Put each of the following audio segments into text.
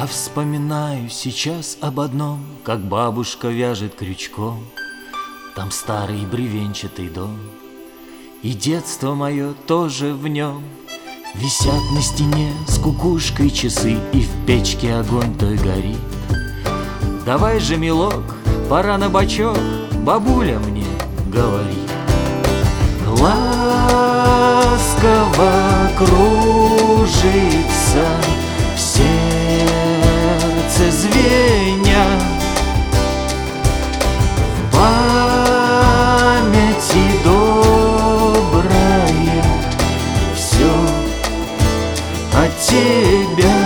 Я вспоминаю сейчас об одном, как бабушка вяжет крючком. Там старый бревенчатый дом, и детство мое тоже в нем. Висят на стене с кукушкой часы, и в печке огонь той горит. Давай же, милок, пора на бочок, бабуля мне говорит. Ласково кружится в сердце звеня, в памяти доброе все от тебя.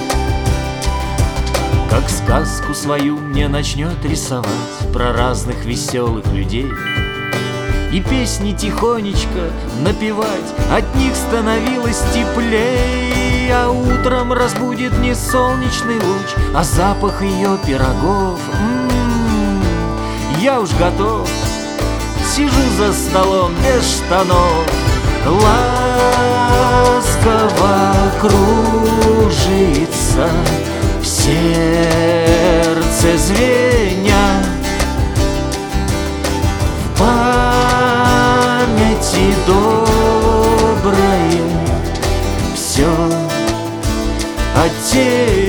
Как сказку свою мне начнет рисовать про разных веселых людей, и песни тихонечко напевать, от них становилось теплей. А утром разбудит не солнечный луч, а запах ее пирогов. Я уж готов, сижу за столом без штанов. Ласково кружится в сердце звеня, в памяти доброе все от тебя.